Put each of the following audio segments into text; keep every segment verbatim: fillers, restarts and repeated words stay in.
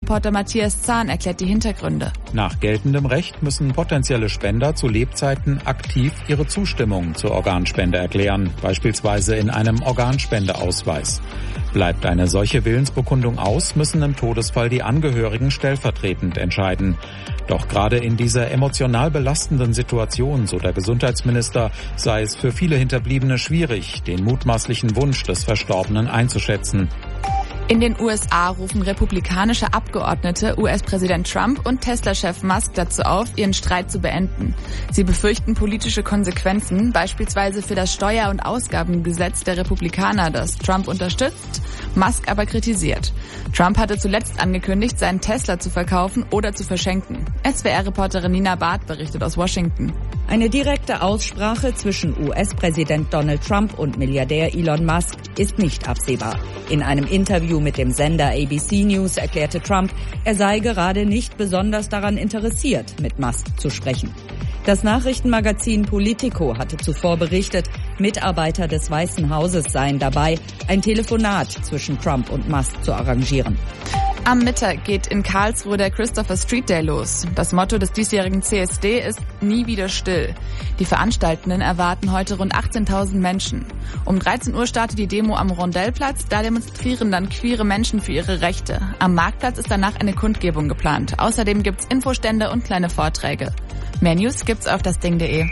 Reporter Matthias Zahn erklärt die Hintergründe. Nach geltendem Recht müssen potenzielle Spender zu Lebzeiten aktiv ihre Zustimmung zur Organspende erklären, beispielsweise in einem Organspendeausweis. Bleibt eine solche Willensbekundung aus, müssen im Todesfall die Angehörigen stellvertretend entscheiden. Doch gerade in dieser emotional belastenden Situation, so der Gesundheitsminister, sei es für viele Hinterbliebene schwierig, den mutmaßlichen Wunsch des Verstorbenen einzuschätzen. In den U S A rufen republikanische Abgeordnete U S-Präsident Trump und Tesla-Chef Musk dazu auf, ihren Streit zu beenden. Sie befürchten politische Konsequenzen, beispielsweise für das Steuer- und Ausgabengesetz der Republikaner, das Trump unterstützt, Musk aber kritisiert. Trump hatte zuletzt angekündigt, seinen Tesla zu verkaufen oder zu verschenken. S W R-Reporterin Nina Barth berichtet aus Washington. Eine direkte Aussprache zwischen U S-Präsident Donald Trump und Milliardär Elon Musk ist nicht absehbar. In einem Interview mit dem Sender A B C News erklärte Trump, er sei gerade nicht besonders daran interessiert, mit Musk zu sprechen. Das Nachrichtenmagazin Politico hatte zuvor berichtet, Mitarbeiter des Weißen Hauses seien dabei, ein Telefonat zwischen Trump und Musk zu arrangieren. Am Mittag geht in Karlsruhe der Christopher Street Day los. Das Motto des diesjährigen C S D ist nie wieder still. Die Veranstaltenden erwarten heute rund achtzehntausend Menschen. Um dreizehn Uhr startet die Demo am Rondellplatz. Da demonstrieren dann queere Menschen für ihre Rechte. Am Marktplatz ist danach eine Kundgebung geplant. Außerdem gibt's Infostände und kleine Vorträge. Mehr News gibt's auf dasding punkt de.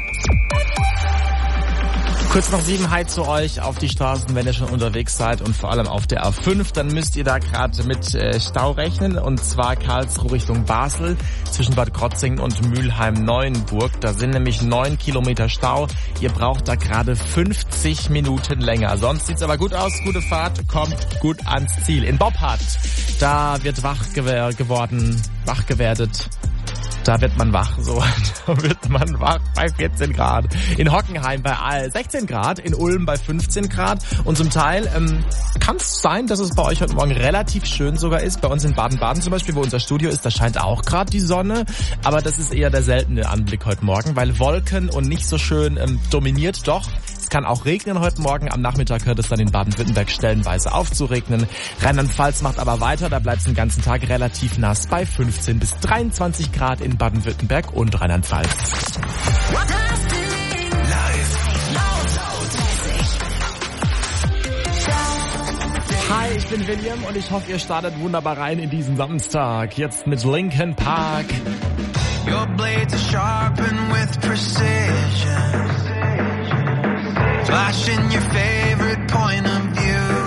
Kurz nach sieben, hi zu euch auf die Straßen, wenn ihr schon unterwegs seid und vor allem auf der A fünf, dann müsst ihr da gerade mit äh, Stau rechnen, und zwar Karlsruhe Richtung Basel zwischen Bad Krotzingen und Mülheim-Neuenburg. Da sind nämlich neun Kilometer Stau. Ihr braucht da gerade fünfzig Minuten länger. Sonst sieht's aber gut aus, gute Fahrt, kommt gut ans Ziel. In Boppard, da wird wach gew- geworden, wach gewerdet. Da wird man wach, so, da wird man wach bei vierzehn Grad. In Hockenheim bei sechzehn Grad, in Ulm bei fünfzehn Grad. Und zum Teil ähm, kann es sein, dass es bei euch heute Morgen relativ schön sogar ist. Bei uns in Baden-Baden zum Beispiel, wo unser Studio ist, da scheint auch gerade die Sonne. Aber das ist eher der seltene Anblick heute Morgen, weil Wolken und nicht so schön ähm, dominiert. Doch, es kann auch regnen heute Morgen. Am Nachmittag hört es dann in Baden-Württemberg stellenweise auf zu regnen. Rheinland-Pfalz macht aber weiter, da bleibt es den ganzen Tag relativ nass bei fünfzehn bis dreiundzwanzig Grad in Baden-Württemberg und Rheinland-Pfalz. Hi, ich bin William und ich hoffe, ihr startet wunderbar rein in diesen Samstag. Jetzt mit Linkin Park. Your blades are sharpened with precision. Flashing your favorite point of view.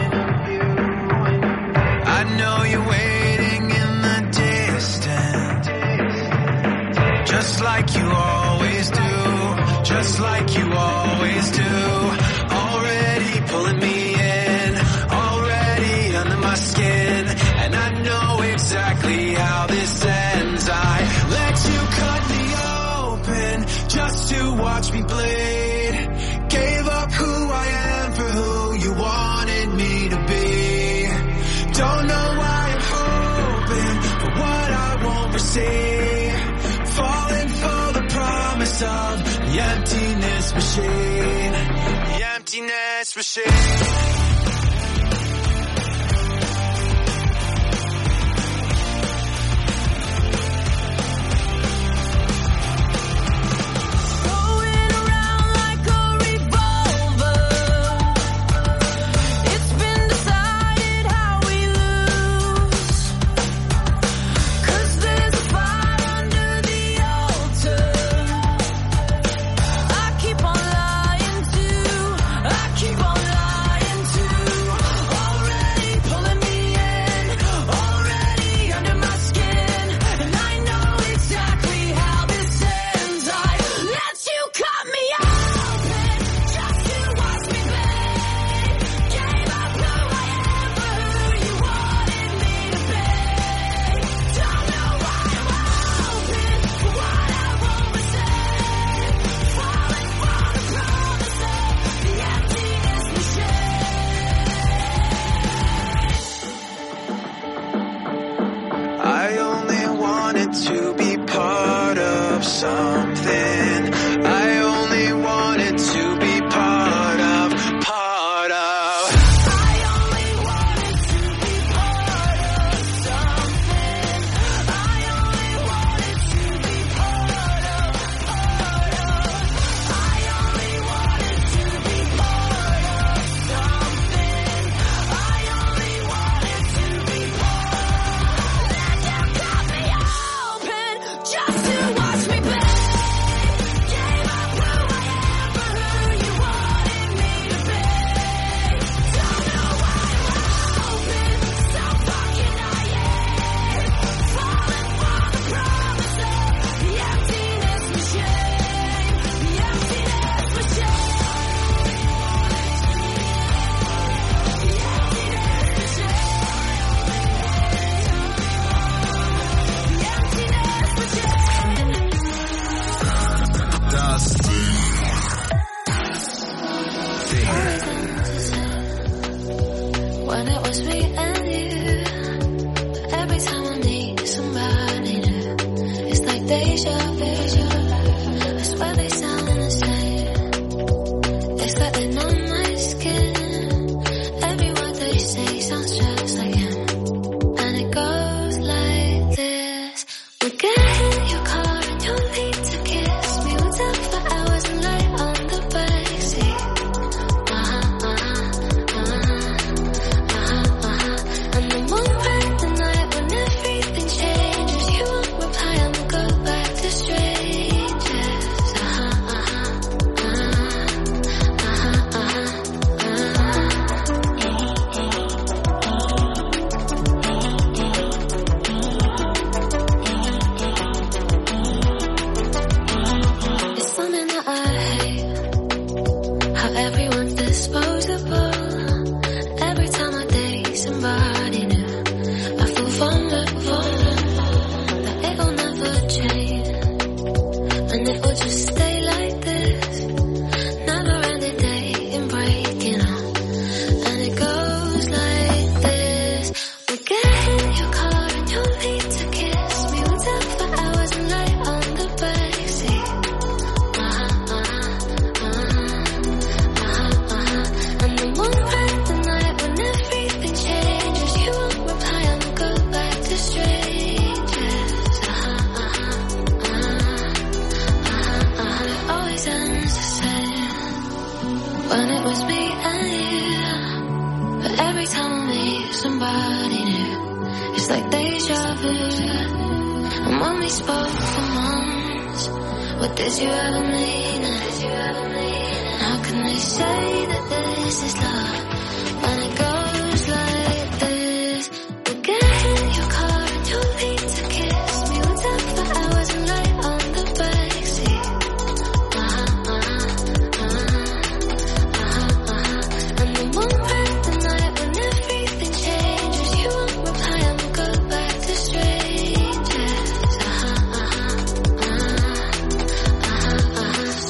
I know you're waiting in the distance, just like you always do, just like you always do. Already pulling me in, already under my skin, and I know exactly how this ends. I let you cut me open just to watch me bleed. Gave up who I am for who you wanted me to be. Don't know why I'm hoping for what I won't receive. Falling for the promise of the emptiness machine. The emptiness machine. deja vu. I swear they sound the same. It's like they're on my skin. Every word they say sounds just like him. And it goes like this. We get in your car and you'll need to kiss me. We'll talk for hours and lay on the backseat. Uh-huh, uh-huh, uh-huh, uh-huh, uh-huh. And then one bright the night when everything changes. You won't reply and we'll go back to strangers. Uh-huh, uh-huh, uh-huh, uh-huh, It's something that I hate. How everyone's disposable. Every time I date somebody new, I feel vulnerable. That it will never change, and it will just stay like this. Never ending dating, breaking up, and it goes like this. We get in your car and you'll need to kiss me. We'll talk for hours and lay on the backseat. Uh-huh, uh-huh, uh-huh, uh-huh. And then one bright the night when everything changes. You won't reply and we'll go back to strangers. Uh-huh, uh-huh, uh-huh, uh-huh. It always ends the same when it was me and you. But every time I meet somebody new, it's like deja vu. And when we spoke for months, what did you ever mean? Did you ever mean? How can they say that this is love when it goes like this? We get in your car and you'll need to kiss me. We'll talk for hours and lay on the backseat. Uh-huh, uh-huh, uh-huh, uh-huh. And then one bright the night when everything changes. You won't reply and we'll go back to strangers. Uh-huh, uh-huh, uh-huh,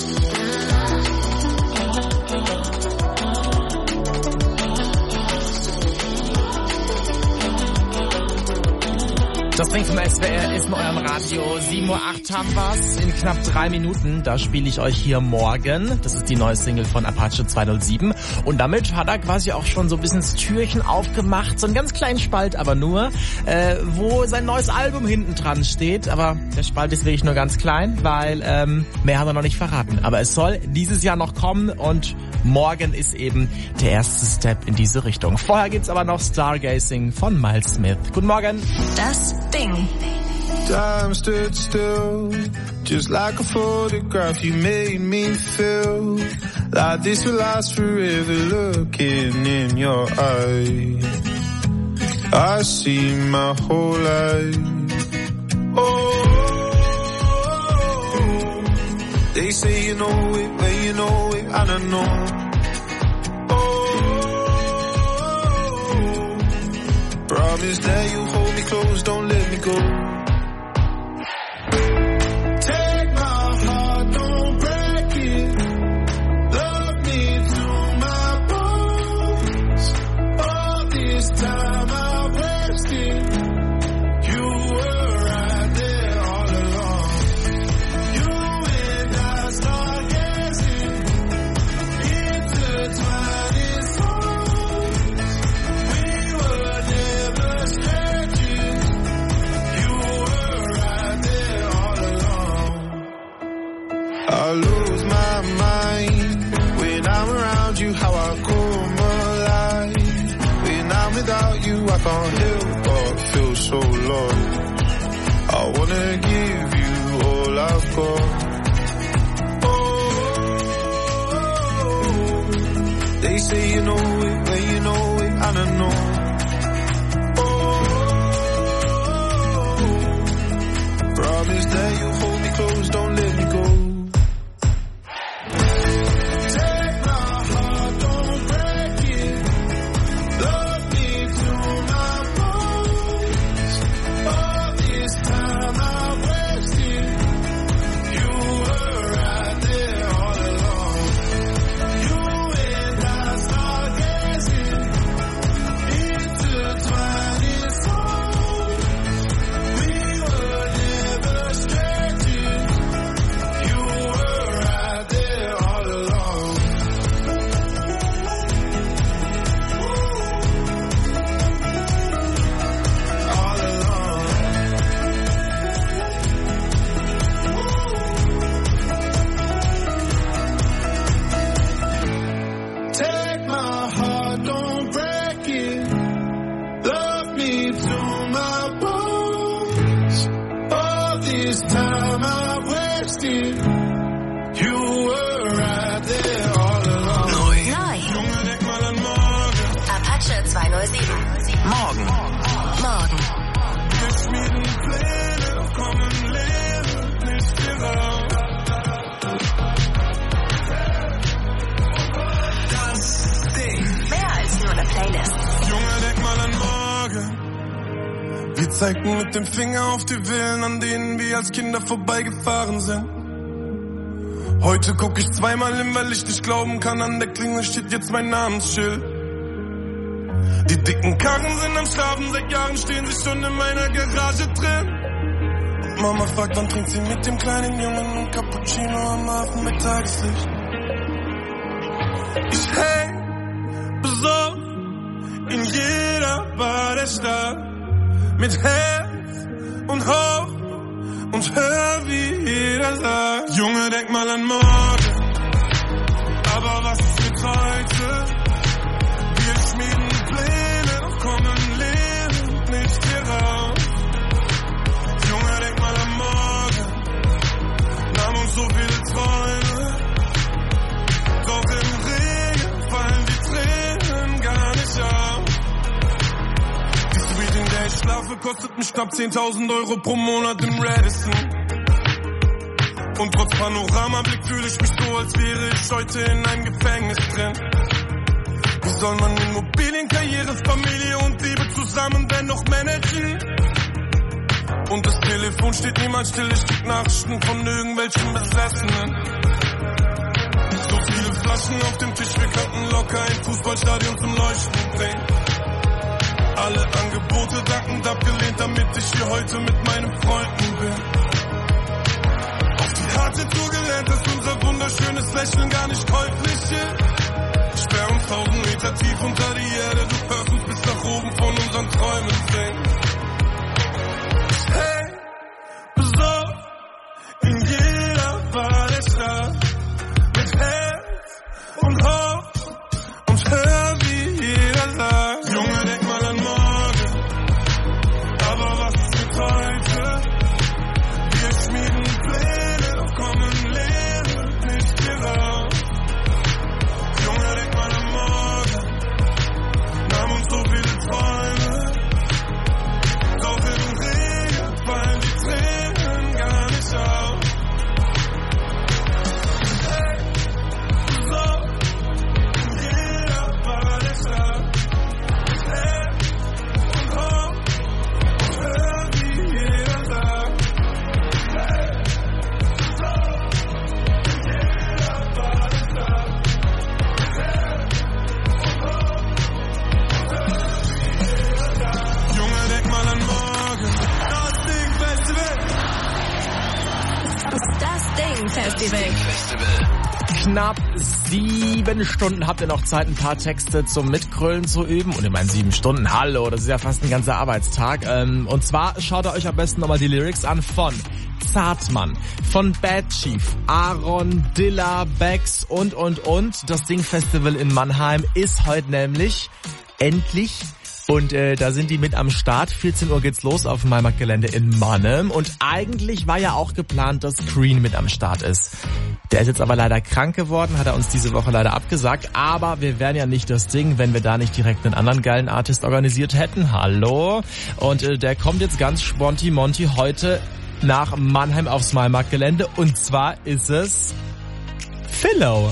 Das Ding vom S W R ist in eurem Radio. sieben Uhr acht haben wir's. In knapp drei Minuten, da spiele ich euch hier Morgen. Das ist die neue Single von Apache zweihundertsieben. Und damit hat er quasi auch schon so ein bisschen das Türchen aufgemacht. So einen ganz kleinen Spalt, aber nur, äh, wo sein neues Album hinten dran steht. Aber der Spalt ist wirklich nur ganz klein, weil ähm, mehr haben wir noch nicht verraten. Aber es soll dieses Jahr noch kommen und morgen ist eben der erste Step in diese Richtung. Vorher gibt's aber noch Stargazing von Miles Smith. Guten Morgen. Das Ding. Time stood still, just like a photograph. You made me feel like this will last forever. Looking in your eyes, I see my whole life. Oh, they say you know it, but you know it, I don't know. Oh, promise that you hold me close, don't let me go. I lose my mind when I'm around you, how I come alive. When I'm without you, I can't help but feel so lost. I wanna give you all I've got. Oh, they say you know it, but you know it, I don't know. Oh, promise that you hold me close, don't let me go. zeigten mit dem Finger auf die Villen, an denen wir als Kinder vorbeigefahren sind. Heute guck ich zweimal hin, weil ich nicht glauben kann, an der Klingel steht jetzt mein Namensschild. Die dicken Karren sind am Schlafen, seit Jahren stehen sie schon in meiner Garage drin. Und Mama fragt, wann trinkt sie mit dem kleinen Jungen ein Cappuccino am Hafen mit Tageslicht. Ich häng besorgt in jeder Bar der Stadt, mit Herz und Hoff und hör, wie jeder sagt: Junge, denk mal an morgen, aber was ist mit heute? Wir schmieden Pläne, doch kommen lebend nicht hier raus. Junge, denk mal an morgen, nahm uns so viele Träume, doch im Regen fallen die Tränen gar nicht auf. Die Suite, in der ich schlafe, kostet mich knapp zehntausend Euro pro Monat im Radisson. Und trotz Panoramablick fühle ich mich so, als wäre ich heute in einem Gefängnis drin. Wie soll man Immobilien, Karriere, Familie und Liebe zusammen denn noch managen? Und das Telefon steht niemals still, ich krieg Nachrichten von irgendwelchen Besessenen. So viele Flaschen auf dem Tisch, wir könnten locker ein Fußballstadion zum Leuchten bringen. Alle Angebote dankend abgelehnt, damit ich hier heute mit meinen Freunden bin. Auf die harte Tour gelernt, dass unser wunderschönes Lächeln gar nicht käuflich ist. Sperr uns tausend Meter tief unter die Erde, du hörst uns bis nach oben von unseren Träumen singen. Hey, besorgt in jeder Bar der Stadt, mit Herz und Hoff und hör, wie jeder sagt: Junge, denk mal an morgen, aber was ist mit heute? Wir schmieden Pläne, doch kommen lebend nicht hier raus. Junge, denk mal an morgen, nahm uns so viele Träume, doch im Regen fallen die Tränen gar nicht auf. Hey, so, in jeder Bar der Stadt, mit Herz und Hoff und hör, wie jeder sagt. Hey, so, in jeder Bar der Stadt, mit Herz und Hoff und hör, wie jeder sagt. Junge, denk mal an morgen, das Ding-Festival. Das Ding-Festival. Knapp sieben Stunden habt ihr noch Zeit, ein paar Texte zum Mitgrölen zu üben. Und ich meine, sieben Stunden, hallo, das ist ja fast ein ganzer Arbeitstag. Und zwar schaut ihr euch am besten nochmal die Lyrics an von Zartmann, von Bad Chief, Aaron, Dilla, Bex und, und, und. Das Ding-Festival in Mannheim ist heute nämlich endlich. Und äh, da sind die mit am Start. vierzehn Uhr geht's los auf dem Maimarktgelände in Mannheim. Und eigentlich war ja auch geplant, dass Green mit am Start ist. Der ist jetzt aber leider krank geworden, hat er uns diese Woche leider abgesagt. Aber wir wären ja nicht das Ding, wenn wir da nicht direkt einen anderen geilen Artist organisiert hätten. Hallo. Und äh, der kommt jetzt ganz sponti-monti heute nach Mannheim aufs Maimarktgelände. Und zwar ist es Philo.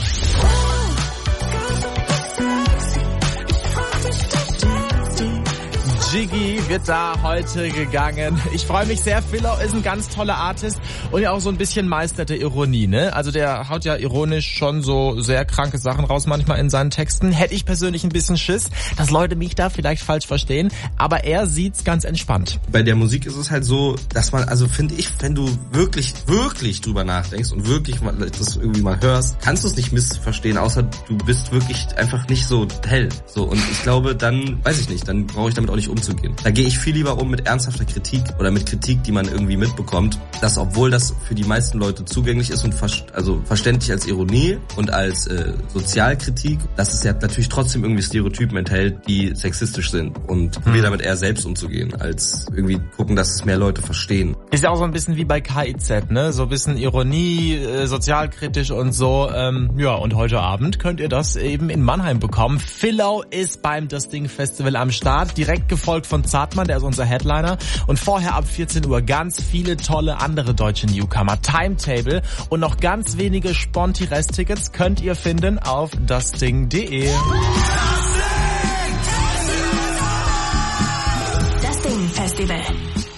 Jiggy wird da heute gegangen. Ich freue mich sehr. Philo ist ein ganz toller Artist und ja auch so ein bisschen Meister der Ironie, ne? Also der haut ja ironisch schon so sehr kranke Sachen raus manchmal in seinen Texten. Hätte ich persönlich ein bisschen Schiss, dass Leute mich da vielleicht falsch verstehen, aber er sieht's ganz entspannt. Bei der Musik ist es halt so, dass man, also finde ich, wenn du wirklich, wirklich drüber nachdenkst und wirklich mal, das irgendwie mal hörst, kannst du es nicht missverstehen, außer du bist wirklich einfach nicht so hell. So, und ich glaube, dann, weiß ich nicht, dann brauche ich damit auch nicht umzugehen. Da gehe ich viel lieber um mit ernsthafter Kritik oder mit Kritik, die man irgendwie mitbekommt, dass obwohl das für die meisten Leute zugänglich ist und ver- also verständlich als Ironie und als äh, Sozialkritik, dass es ja natürlich trotzdem irgendwie Stereotypen enthält, die sexistisch sind und hm. probiere damit eher selbst umzugehen, als irgendwie gucken, dass es mehr Leute verstehen. Ist ja auch so ein bisschen wie bei K I Z, ne? So ein bisschen Ironie, äh, sozialkritisch und so. Ähm, ja, und heute Abend könnt ihr das eben in Mannheim bekommen. Philo ist beim Das Ding Festival am Start, direkt gefolgt von Zartmann, der ist unser Headliner. Und vorher ab vierzehn Uhr ganz viele tolle andere deutsche Newcomer. Timetable und noch ganz wenige Sponti-Rest-Tickets könnt ihr finden auf dasding punkt de. Das Ding Festival.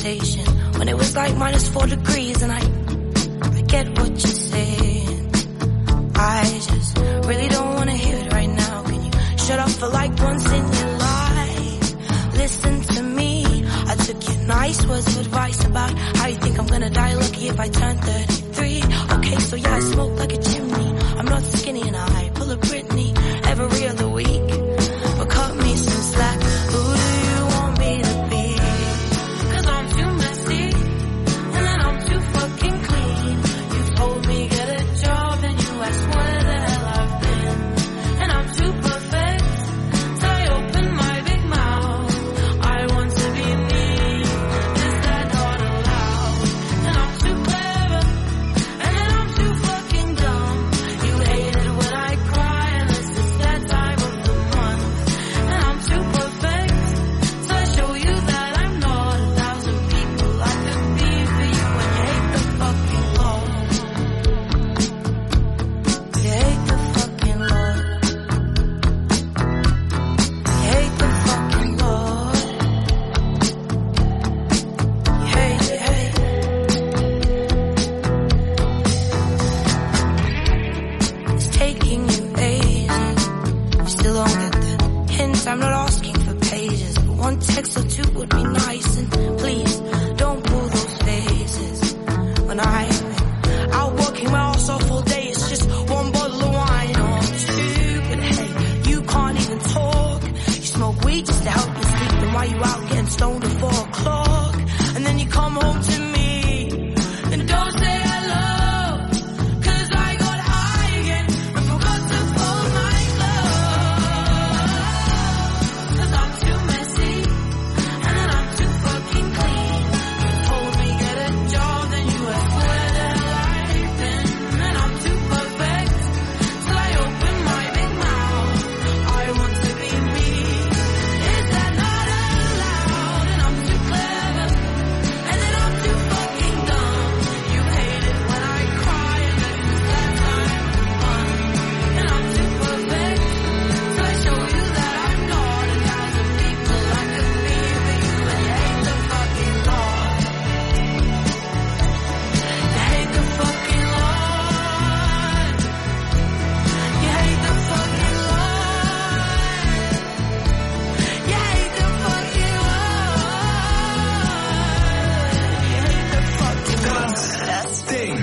conversation when it was like minus four degrees, and I, I get what you're saying. I just really don't want to hear it right now. Can you shut up for like once in your life? Listen to me. I took your nice words of advice about how you think I'm gonna die lucky if I turn thirty-three. Okay, so yeah, I smoke like a chimney. I'm not skinny and I pull a Britney every other week. But cut me some slack. Who do you want me to be? Cause I'm too messy, and then I'm too fucking clean. You told me get a job, and you asked where the hell I've been. And I'm too perfect, so I open my big mouth. I want to be me, is that not allowed? And I'm too clever, and then I'm too fucking dumb. You hate it when I cry, and it's just that time of the month. And I'm too perfect, so I show you that I'm not a thousand people I could be for you. And you hate the fucking law. You hate the fucking law. You hate the fucking law. You hate, you hate. It's taking you ages. You still don't get the hint. I'm not asking for pages, but one text or two would be nice. And please don't pull those faces when I'm out working my ass off all day. It's just one bottle of wine or two. But hey, you can't even talk. You smoke weed just to help you sleep. And while you out getting stoned at four o'clock, and then you come home to me and don't say hello. Cause I got high again and forgot to fold my clothes. Cause I'm too messy, and then I'm too fucking clean. You told me get a job, then you asked where the hell I've been. And I'm too perfect, so I open my big mouth. I want to be me, is that not allowed? And I'm too clever, and then I'm too fucking dumb. You hate it when I cry, and that's just that time of month. And I'm too perfect, so I show you that I'm not a thousand people I could be for you. And you hate the fucking law. You hate the fucking law. You hate the fucking law. You hate the fucking law. You hate the fucking law. Das Ding.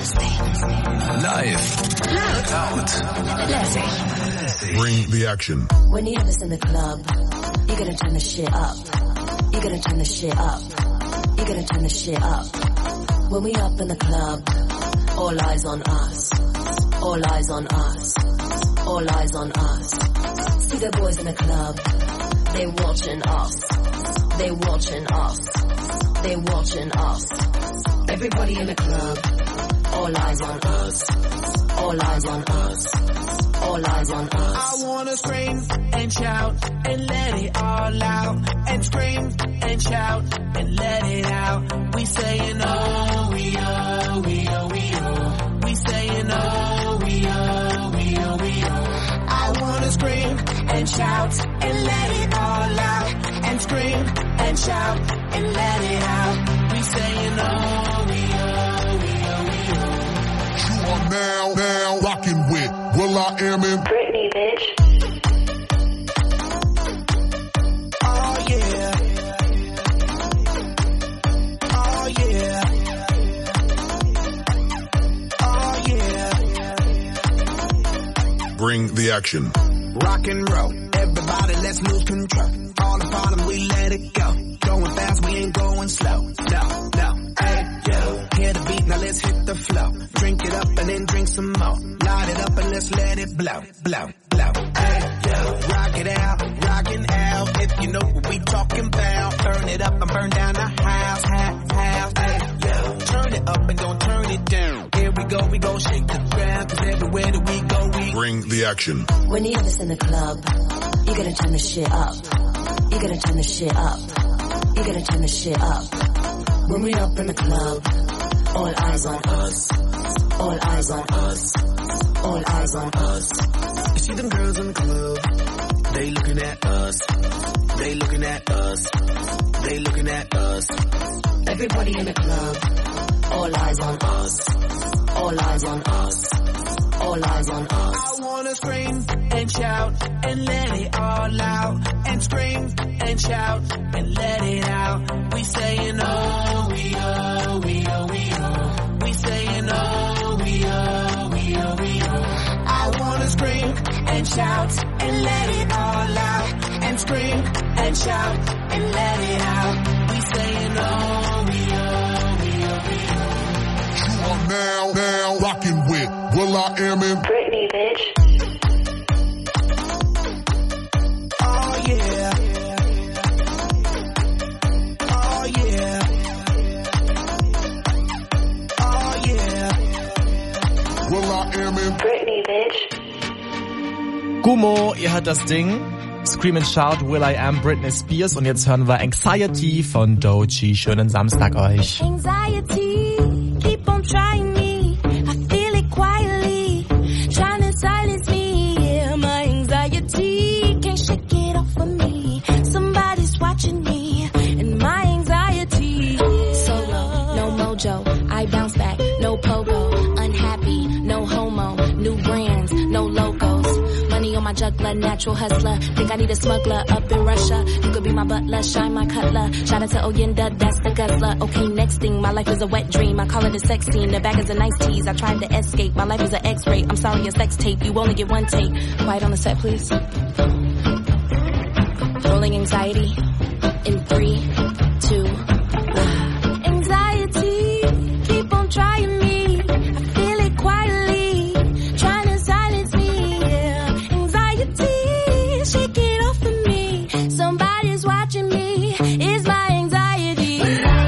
Live. Laut. Lässig. Bring the action. When you have this in the club, you're gonna turn the shit up. You're gonna turn the shit up. You're gonna turn the shit up. When we up in the club, all eyes on us. All eyes on us. All eyes on us. See the boys in the club, they watching us. They watching us. They watching us. Everybody in the club, all eyes on us. All eyes on us. All eyes on us. I wanna scream and shout and let it all out. And scream and shout and let it out. We saying oh, we oh, we oh, we oh. We saying oh, we oh, we oh, we oh. I wanna scream and shout and let it all out. And scream and shout and let it out. We saying oh, we oh, we oh, we oh. You are now, now rocking with Will I Am in Britney, bitch. Oh yeah. Oh yeah. Oh yeah. Bring the action. Rock and roll. Everybody, let's lose control. All the bottom, we let it go. Going fast, we ain't going slow. No, no. Hey, yo. Hear the beat, now let's hit the flow. Drink it up and then drink some more. Light it up and let's let it blow, blow, blow. Hey, yo. Rock it out, rockin' out. If you know what we talking about. Turn it up and burn down the house, house, house. Hey, yo. Turn it up and don't turn it down. Here we go, we go shake the ground. Cause everywhere that we go, we bring the action. When you have this in the club, you're gonna turn the shit up. You're gonna turn the shit up. You're gonna turn the shit up. When we up in the club, all eyes on us. All eyes on us. All eyes on us. see them girls in the club. They looking at us. They looking at us. They looking at us. Everybody in the club, all eyes on us. All eyes on us. All eyes on us. I wanna scream and shout and let it all out. And scream and shout and let it out. We saying oh, we oh, we oh, we oh. We saying oh, we oh, we oh, we oh. I wanna scream and shout and let it all out. And scream and shout and let it out. We saying oh, we oh, we oh, we oh. You are now, now rocking with Will I Am in Britney, bitch. Oh yeah. Oh yeah. Oh yeah. Will I Am in Britney, bitch. Gummo, ihr hört das Ding. Scream and Shout, Will I Am, Britney Spears. Und jetzt hören wir Anxiety von Doechii. Schönen Samstag euch. Anxiety, keep on trying me. I feel it quietly, trying to silence me. Yeah, my anxiety can't shake it off of me. Somebody's watching me, and my anxiety. Solo, no mojo, I bounce back, no pogo. Unhappy, no homo, new brands, no logos. Money on my juggler, natural hustler. Think I need a smuggler up in Russia. You could be my butler, shine my cutler. Shout out to Oyenda, that's the guzzler. Okay, next thing, my life is a wet dream. I call it a sex scene, the back is a nice tease. I tried to escape, my life is an x-ray. I'm sorry, a sex tape, you only get one take. Quiet on the set, please. Rolling anxiety in three, two, one. Anxiety, keep on trying me. I feel it quietly, trying to silence me. Yeah, anxiety, shake it off of me. Somebody's watching me. It's my anxiety.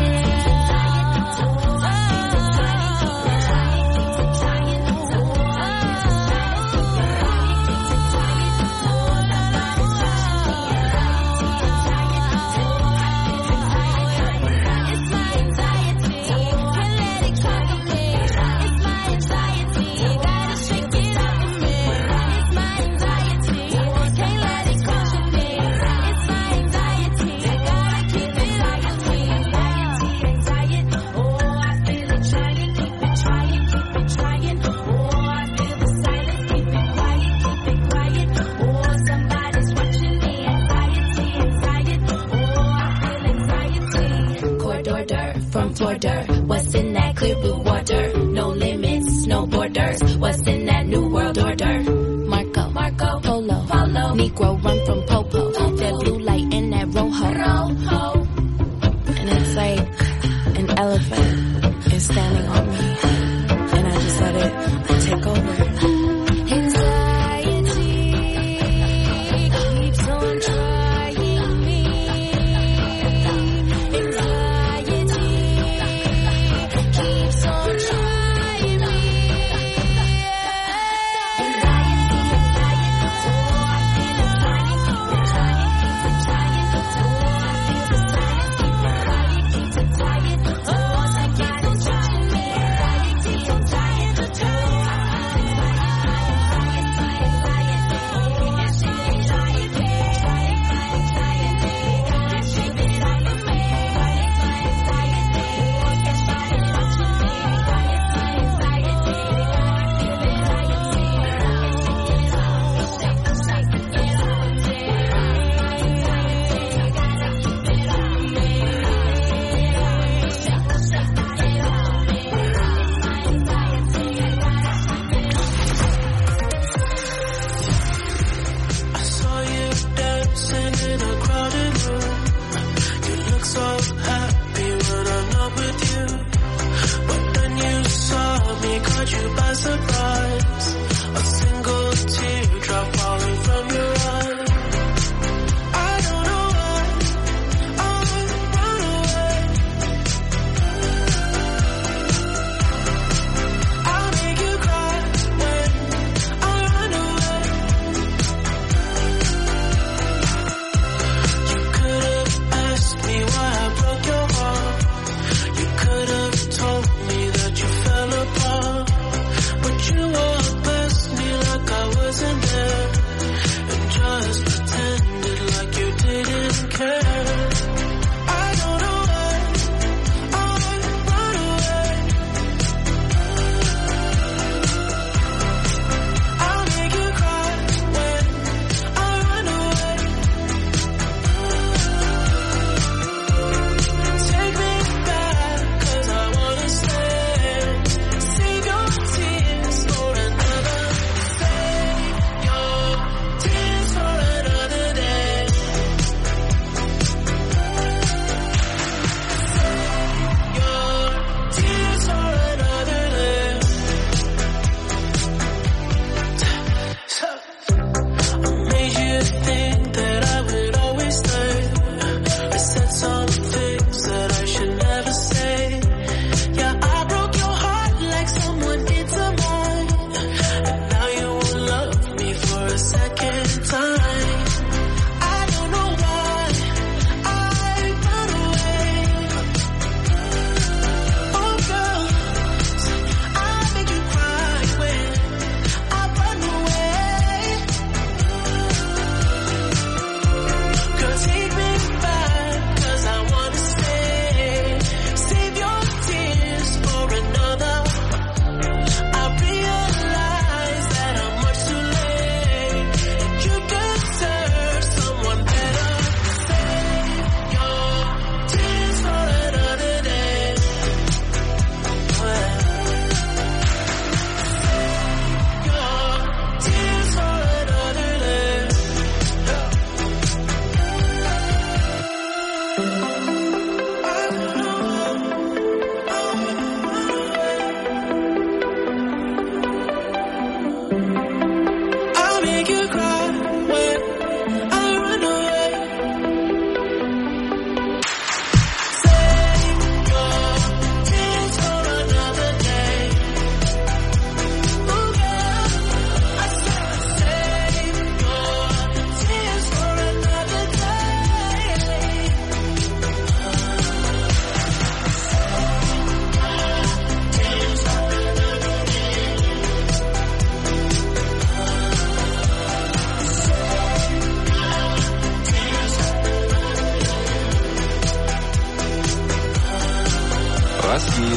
From border, what's in that clear blue water? No limits, no borders. What's in that new world order? Marco, Marco, Polo, Polo, Negro run from Popo. That blue light in that Rojo, Rojo. And it's like an elephant is standing on me, and I just let it take over. Trying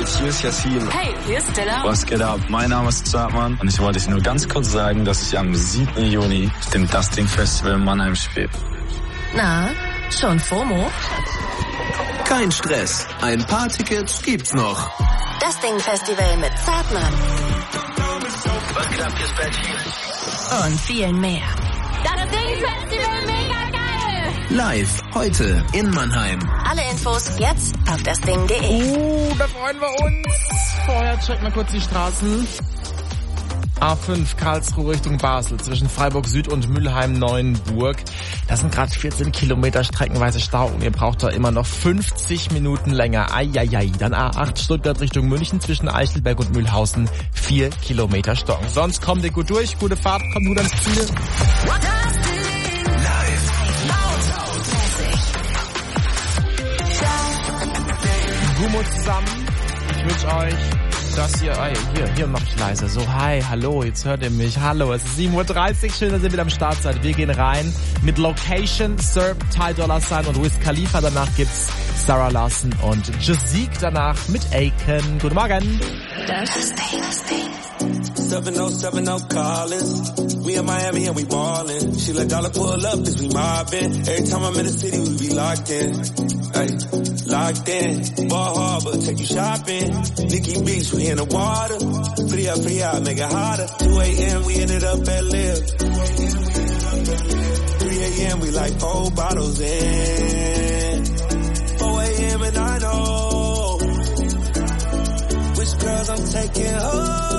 geht's? Hier ist Yassin. Hey, hier ist Stella. Was geht ab? Mein Name ist Zartmann und ich wollte dir nur ganz kurz sagen, dass ich am siebten Juni auf dem Dusting Festival in Mannheim spiele. Na, schon FOMO? Kein Stress. Ein paar Tickets gibt's noch. Dusting Festival mit Zartmann. Was geht ab, Dispatch? Und viel mehr. Dusting Festival, mega geil! Live, heute in Mannheim. Alle Infos jetzt auf dusting punkt de. Uh, da freuen wir uns. Vorher checken wir kurz die Straßen. A fünf Karlsruhe Richtung Basel zwischen Freiburg Süd und Mülheim-Neuenburg. Das sind gerade vierzehn Kilometer streckenweise Stau und ihr braucht da immer noch fünfzig Minuten länger. Eieiei. Dann A acht Stuttgart Richtung München zwischen Eichelberg und Mühlhausen. vier Kilometer Stocken. Sonst kommt ihr gut durch. Gute Fahrt, kommt gut ans Ziel. Gummo zusammen. Ich wünsche euch, dass ihr, ah, hier, hier mach ich leise, so, hi, hallo, jetzt hört ihr mich, hallo, es ist sieben Uhr dreißig, schön, dass ihr wieder am Start seid. Wir gehen rein mit Location, Sir, Ty Dolla Sign und Wiz Khalifa, danach gibt's Sarah Larson und Jazik danach mit Aiken. Guten Morgen. seven oh seven oh callers. We in Miami and we ballin'. She let dollar pull up cause we mobbin'. Every time I'm in the city we be locked in. Ay, locked in. Ball Harbor, take you shopping. Nikki Beach, we in the water. Free up, free out, make it hotter. two a.m. we ended up at Live. three a.m. we like four bottles in. four a.m. and I know which girls I'm taking home.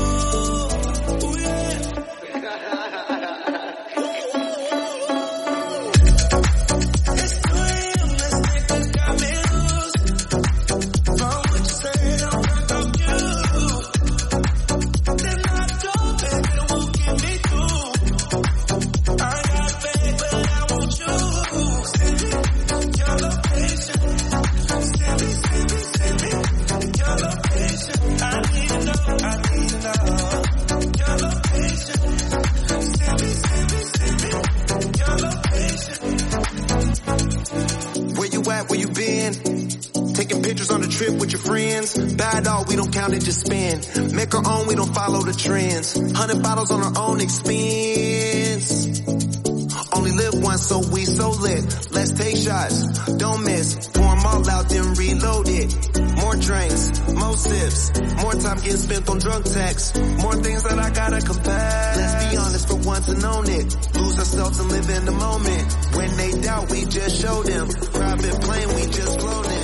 With your friends, bad dog, we don't count it, just spend. Make our own, we don't follow the trends. Hundred bottles on our own expense. Only live once, so we so lit. Let's take shots, don't miss. Pour them all out, then reload it. More drinks, more sips. More time getting spent on drug tax. More things that I gotta compare. Let's be honest, for once and own it. Lose ourselves and live in the moment. When they doubt, we just show them. Private plane, we just float in.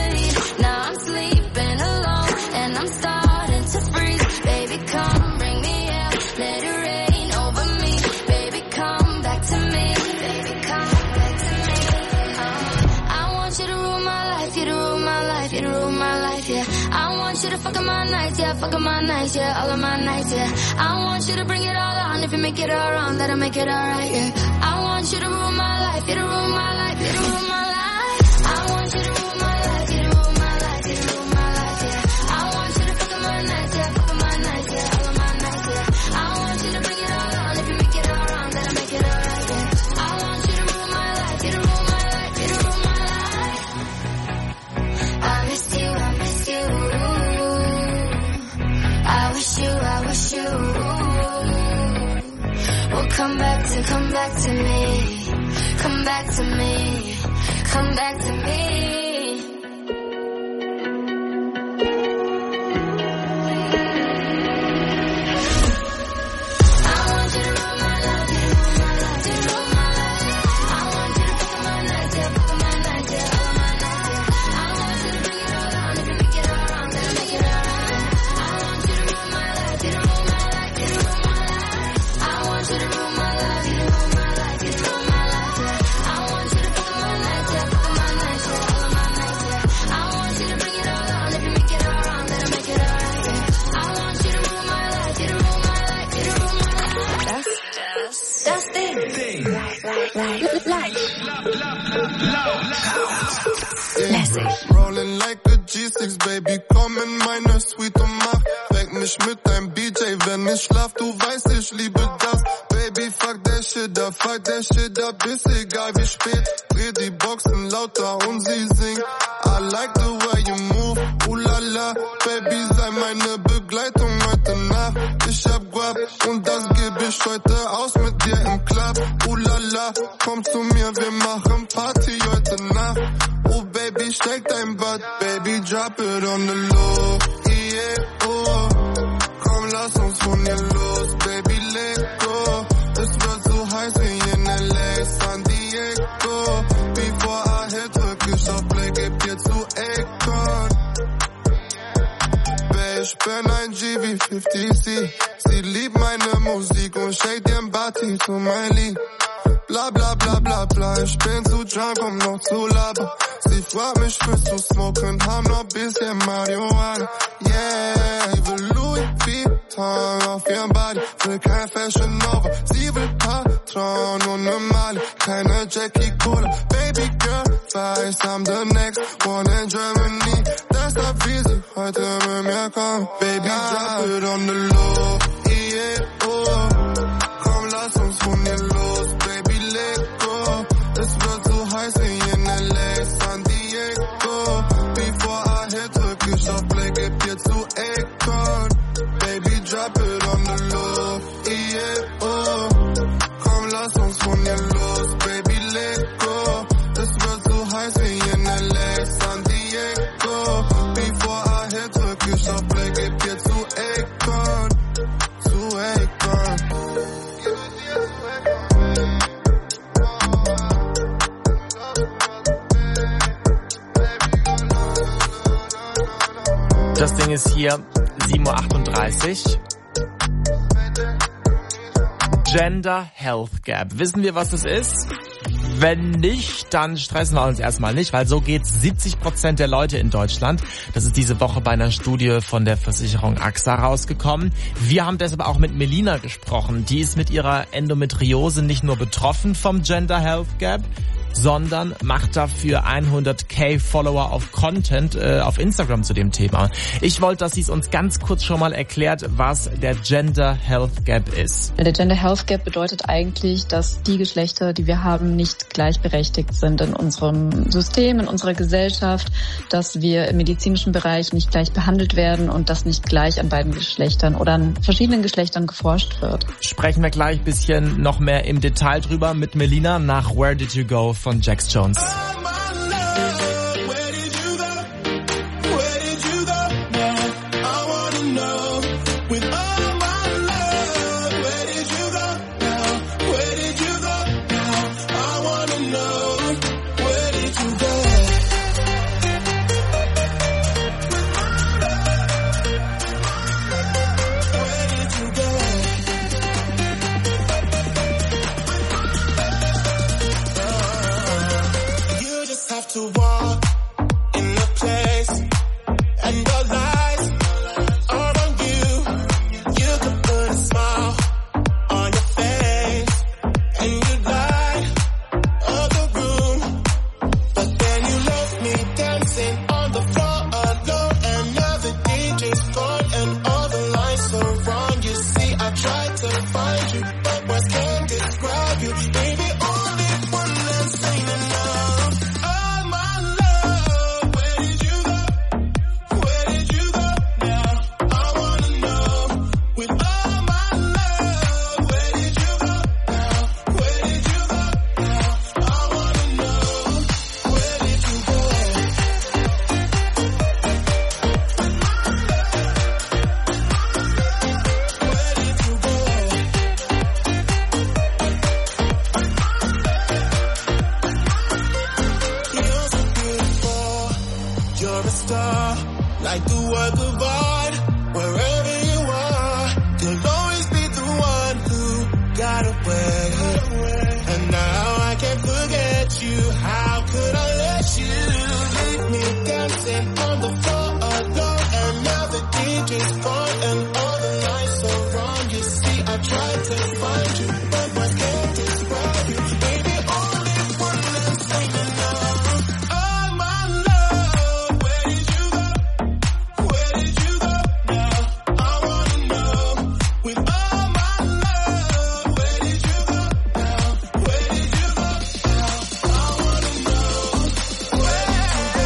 Now I'm sleeping alone and I'm starting to freeze. Baby, come bring me you to fuck up my nights, yeah, fuck up my nights, yeah, all of my nights, yeah. I want you to bring it all on. If you make it all wrong, that'll make it all right, yeah. I want you to rule my life, you to rule my life, you to rule my life. I want you to rule my life, you to rule my life, you to rule my life, yeah. I want you to fuck up my nights, yeah, fuck up my nights, yeah, all of my nights, yeah. I want you to bring it all on. If you make it all wrong, that'll make it all right, yeah. I want you to rule my life, you to rule my life, you to rule my life. I miss you, I miss you. I wish you, I wish you will come back to, come back to me. Come back to me. Come back to me. Rolling like a G six, Baby, komm in meine Suite und mach Weck mich mit deinem B J, wenn ich schlaf, du weißt, ich liebe das. Baby, fuck that shit up, fuck that shit up, ist egal wie spät. Dreh die Boxen lauter und sie singt. I like the way you move, ooh la la. Baby, sei meine Begleitung heute Nacht. Ich hab Guap und das geb ich heute aus mit dir im Club. Ooh la la, komm zu mir, wir machen Party heute Nacht. Oh Baby, steck dein Butt, Baby, drop it on the low, yeah, oh. Komm, lass uns von hier los, Baby, let go. Es wird so heiß wie in L A, San Diego. Before I hit, drück ich auf Play, geb dir zu Akon. Babe, ich bin ein G wie fifty C. Sie liebt meine Musik und shake ihren Body zu mein Lied. Bla bla bla bla bla, ich bin zu drunk, um noch zu labern. Sie fragt mich, willst du smoken, haben noch bisschen Marihuana. Yeah, ich will Louis Vuitton auf ihrem Body, will kein Fashion Nova. Sie will Patron und ne Mali, keine Jackie Cola. Baby girl, weiß, I'm the next one in Germany. Deshalb will sie heute mit mir kommen. Baby, drop it on the low, yeah, oh. Komm, lass uns von hier los, Baby, let go. Es wird so heiß wie in L A, San Diego. Before I hit, drück ich auf Play, geb dir zu Akon. Baby, drop it on the low, yeah, oh. Komm, lass uns von hier los, Baby, let go. Es wird so heiß wie in L A, San Diego. Before I hit, drück ich auf Play, geb dir zu Akon. Zu Akon. Das Ding ist hier sieben Uhr achtunddreißig. Gender Health Gap. Wissen wir, was das ist? Wenn nicht, dann stressen wir uns erstmal nicht, weil so geht's siebzig Prozent der Leute in Deutschland. Das ist diese Woche bei einer Studie von der Versicherung A X A rausgekommen. Wir haben deshalb auch mit Melina gesprochen. Die ist mit ihrer Endometriose nicht nur betroffen vom Gender Health Gap, sondern macht dafür hunderttausend Follower auf Content äh, auf Instagram zu dem Thema. Ich wollte, dass sie es uns ganz kurz schon mal erklärt, was der Gender Health Gap ist. Der Gender Health Gap bedeutet eigentlich, dass die Geschlechter, die wir haben, nicht gleichberechtigt sind in unserem System, in unserer Gesellschaft, dass wir im medizinischen Bereich nicht gleich behandelt werden und dass nicht gleich an beiden Geschlechtern oder an verschiedenen Geschlechtern geforscht wird. Sprechen wir gleich ein bisschen noch mehr im Detail drüber mit Melina nach Where Did You Go von Jax Jones. To walk in the place and your lies star, like the work of art. Wherever you are, you'll always be the one who got away. And now I can't forget you. How could I let you leave me dancing on the floor alone? And now the D J's gone and all the nights are wrong. You see, I tried to find you, but my can't describe you. Baby, only one last thing to know. Oh, my love, where did you go? Where did you go now? I wanna know. With all my love, where did you go now? Where did you go now? I wanna know. Where did you go?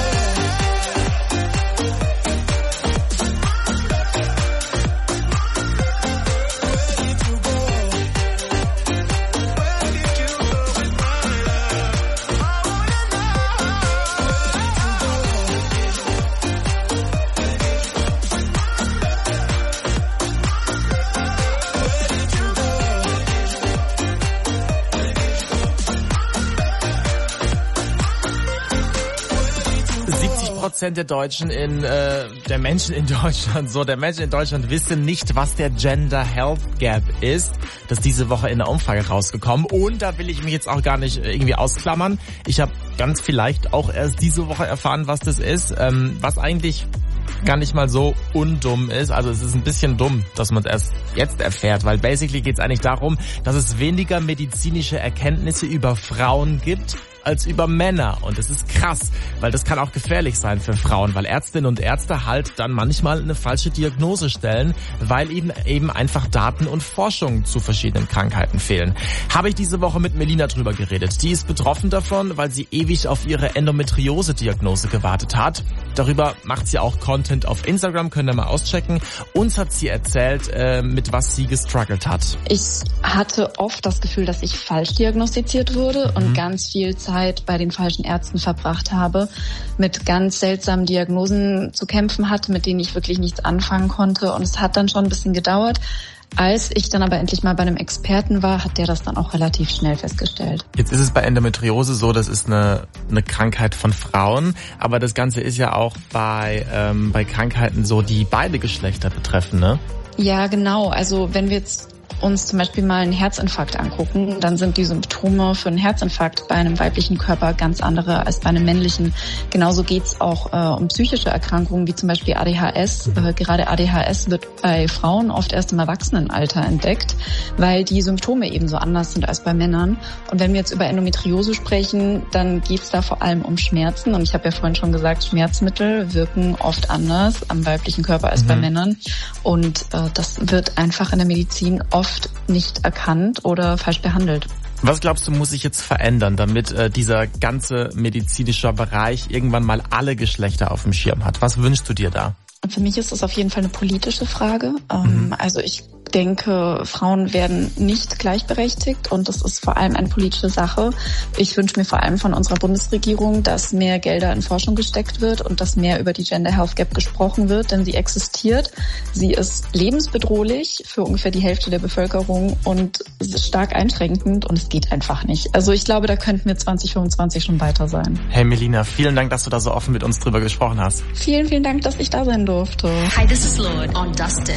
siebzig Prozent der Deutschen in, äh, der Menschen in Deutschland, so, der Menschen in Deutschland wissen nicht, was der Gender Health Gap ist. Das ist diese Woche in der Umfrage rausgekommen. Und da will ich mich jetzt auch gar nicht irgendwie ausklammern. Ich habe ganz vielleicht auch erst diese Woche erfahren, was das ist, ähm, was eigentlich gar nicht mal so undumm ist. Also es ist ein bisschen dumm, dass man es erst jetzt erfährt, weil basically geht es eigentlich darum, dass es weniger medizinische Erkenntnisse über Frauen gibt als über Männer. Und das ist krass, weil das kann auch gefährlich sein für Frauen, weil Ärztinnen und Ärzte halt dann manchmal eine falsche Diagnose stellen, weil eben eben einfach Daten und Forschung zu verschiedenen Krankheiten fehlen. Habe ich diese Woche mit Melina drüber geredet. Die ist betroffen davon, weil sie ewig auf ihre Endometriose-Diagnose gewartet hat. Darüber macht sie auch Content auf Instagram, könnt ihr mal auschecken. Uns hat sie erzählt, äh, mit was sie gestruggelt hat. Ich hatte oft das Gefühl, dass ich falsch diagnostiziert wurde und Mhm. ganz viel Zeit bei den falschen Ärzten verbracht habe, mit ganz seltsamen Diagnosen zu kämpfen hatte, mit denen ich wirklich nichts anfangen konnte. Und es hat dann schon ein bisschen gedauert. Als ich dann aber endlich mal bei einem Experten war, hat der das dann auch relativ schnell festgestellt. Jetzt ist es bei Endometriose so, das ist eine, eine Krankheit von Frauen, aber das Ganze ist ja auch bei, ähm, bei Krankheiten so, die beide Geschlechter betreffen, ne? Ja, genau. Also wenn wir jetzt uns zum Beispiel mal einen Herzinfarkt angucken, dann sind die Symptome für einen Herzinfarkt bei einem weiblichen Körper ganz andere als bei einem männlichen. Genauso geht's auch äh, um psychische Erkrankungen wie zum Beispiel A D H S. Äh, gerade A D H S wird bei Frauen oft erst im Erwachsenenalter entdeckt, weil die Symptome eben so anders sind als bei Männern. Und wenn wir jetzt über Endometriose sprechen, dann geht's da vor allem um Schmerzen. Und ich habe ja vorhin schon gesagt, Schmerzmittel wirken oft anders am weiblichen Körper als mhm. bei Männern. Und äh, das wird einfach in der Medizin oft nicht erkannt oder falsch behandelt. Was glaubst du, muss sich jetzt verändern, damit äh, dieser ganze medizinische Bereich irgendwann mal alle Geschlechter auf dem Schirm hat? Was wünschst du dir da? Für mich ist das auf jeden Fall eine politische Frage. Ähm, mhm. Also ich denke, Frauen werden nicht gleichberechtigt und das ist vor allem eine politische Sache. Ich wünsche mir vor allem von unserer Bundesregierung, dass mehr Gelder in Forschung gesteckt wird und dass mehr über die Gender Health Gap gesprochen wird, denn sie existiert. Sie ist lebensbedrohlich für ungefähr die Hälfte der Bevölkerung und ist stark einschränkend und es geht einfach nicht. Also ich glaube, da könnten wir zwanzig fünfundzwanzig schon weiter sein. Hey Melina, vielen Dank, dass du da so offen mit uns drüber gesprochen hast. Vielen, vielen Dank, dass ich da sein durfte. Hi, this is Lord on Dusting.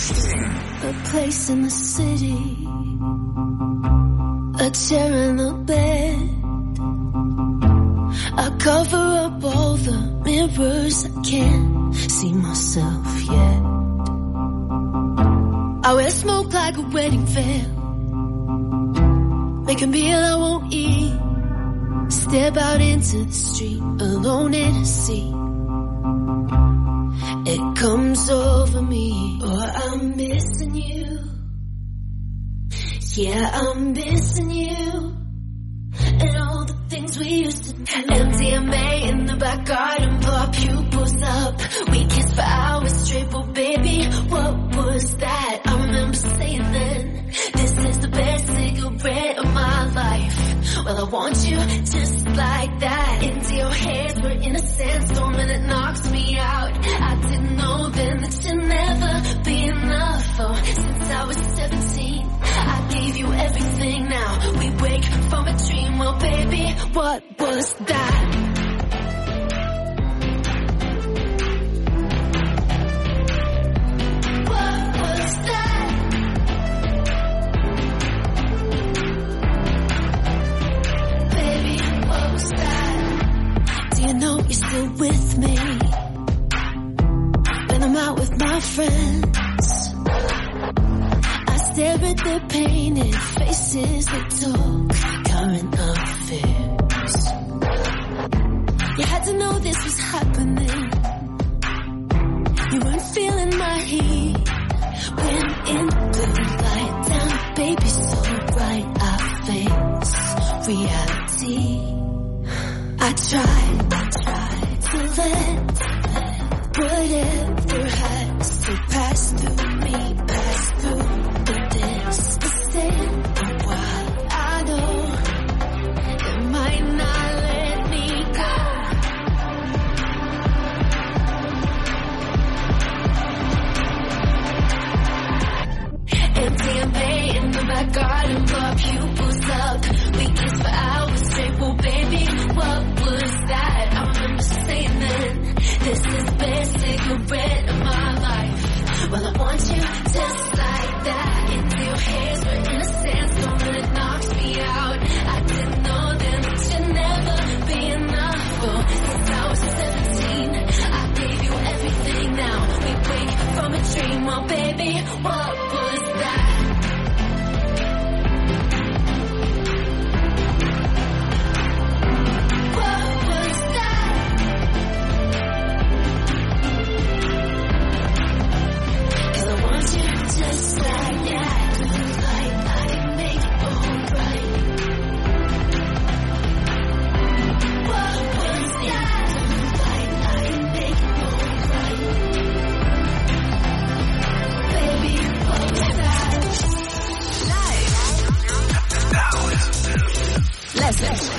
A place in the city, a chair in the bed. I cover up all the mirrors, I can't see myself yet. I wear smoke like a wedding veil, make a meal I won't eat, step out into the street alone in a sea. It comes over me, oh, I'm missing you. Yeah, I'm missing you. And all the things we used to do. M D M A in the back garden, blow our pupils up. We kissed for hours straight, but baby, what was that? I remember saying then, this is the best cigarette of my life. Well, I want you just like that. Into your hands, we're in a sandstorm and it knocks me out. I didn't know then that you'd never be enough. Oh, since I was seventeen, I gave you everything. Now we wake from a dream. Well, baby, what was that? you're still with me. When I'm out with my friends, I stare at their painted faces. They talk current affairs. You had to know this was happening. You weren't feeling my heat. When in blue light down, baby, so bright I face reality. I tried, I tried to let whatever has to pass through me, pass through. But this is in a while. I know it might not let me go. M D M A in the back garden, blow pupils up. We kiss for hours straight, well baby, what was that? I remember saying then, this is the best cigarette of my life. Well, I want you just like that. Into your hairs, we're in a sandstorm and it knocks me out. I didn't know then that you'd never be enough. Oh, since I was seventeen, I gave you everything. Now we wake from a dream, oh baby, what was that? Just like that, like I can make it all right. What was that? Like I can make it all right. Baby, what was that? Live. Let's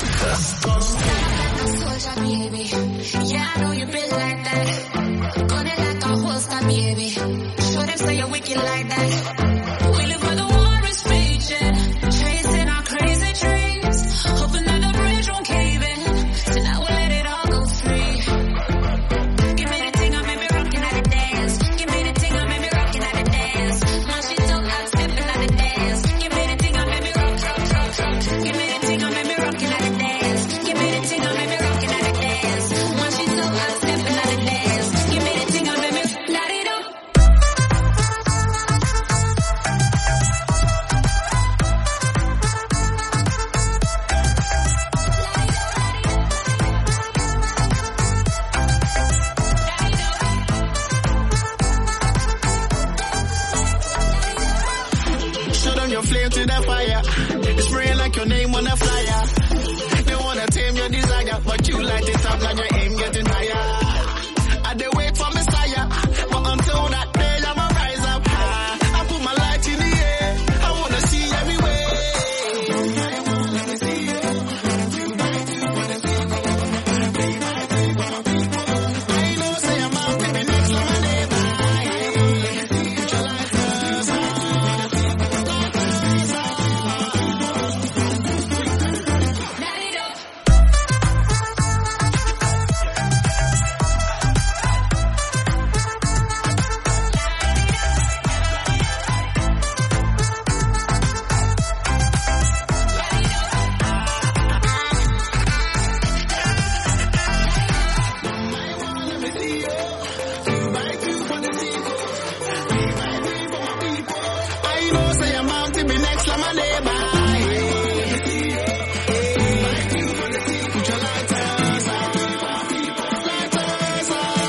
listen. Baby. Yeah, I know you've been like that. Got it like a holster, baby. Show them say you're wicked like that. We live where the war is raging, chasing our crazy dreams, hoping that the bridge won't cave in. So now we'll let it all go free. Give me the thing, I made me rockin' at the dance. Give me the thing, I made me rockin' at the dance. Now she don't have steppin' at the dance. Give me the thing, I made me rock, rock, rock, rock. Give me the thing, I made me rockin' at the dance. Give me the thing, I made me rockin' at the dance. Now she don't have steppin' at the dance. Give me the thing, I made me light it up. Show them your flame to the fire. It's spraying like your name on a flyer. They wanna tame your desire, but you light it up like your aim getting higher. I dey wait for Messiah, but until that day I'ma rise up high. I put my light in the air. I wanna see everywhere. Let me see you. I know say I'm out to be next to my neighbor. Put your life first. I know say I'm out to be next to my neighbor. Put your lighters on. Lighters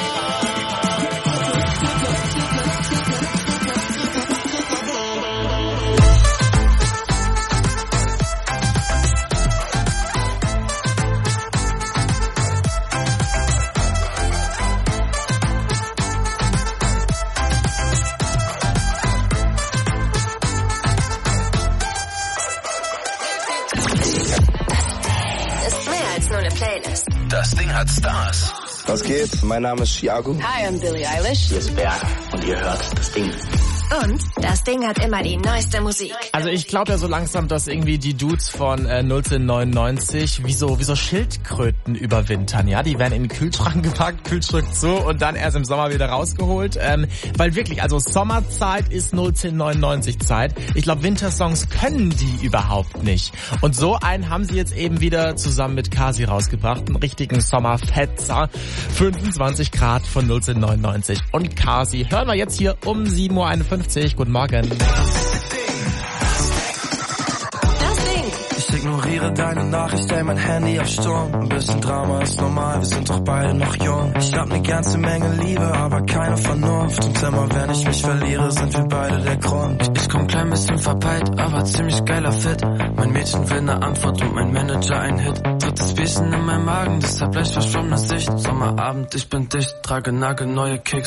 Das ist mehr als nur eine Playlist. Das Ding hat Stars. Was geht? Mein Name ist Chiago. Hi, I'm Billie Eilish. Hier ist Berg und ihr hört das Ding. Und das Ding hat immer die neueste Musik. Also ich glaube ja so langsam, dass irgendwie die Dudes von äh, null zehn neunundneunzig wie so, wie so Schildkröten überwintern. Ja, die werden in den Kühlschrank gepackt, Kühlschrank zu und dann erst im Sommer wieder rausgeholt. Ähm, weil wirklich, also Sommerzeit ist null zehn neunundneunzig Zeit. Ich glaube, Wintersongs können die überhaupt nicht. Und so einen haben sie jetzt eben wieder zusammen mit Kasi rausgebracht. Einen richtigen Sommerfetzer. fünfundzwanzig Grad von null zehn neunundneunzig. Und Kasi hören wir jetzt hier um sieben Uhr einundfünfzig. Guten Morgen. Ich ignoriere deine Nachricht, stell mein Handy auf Sturm. Ein bisschen Drama ist normal, wir sind doch beide noch jung. Ich hab ne ganze Menge Liebe, aber keine Vernunft. Und immer wenn ich mich verliere, sind wir beide der Grund. Ich komm klein bisschen verpeilt, aber ziemlich geiler Fit. Mein Mädchen will ne Antwort und mein Manager ein Hit. Drittes Bierchen in meinem Magen, deshalb leicht verschwommene Sicht. Sommerabend, ich bin dicht, trage nagelneue Kicks.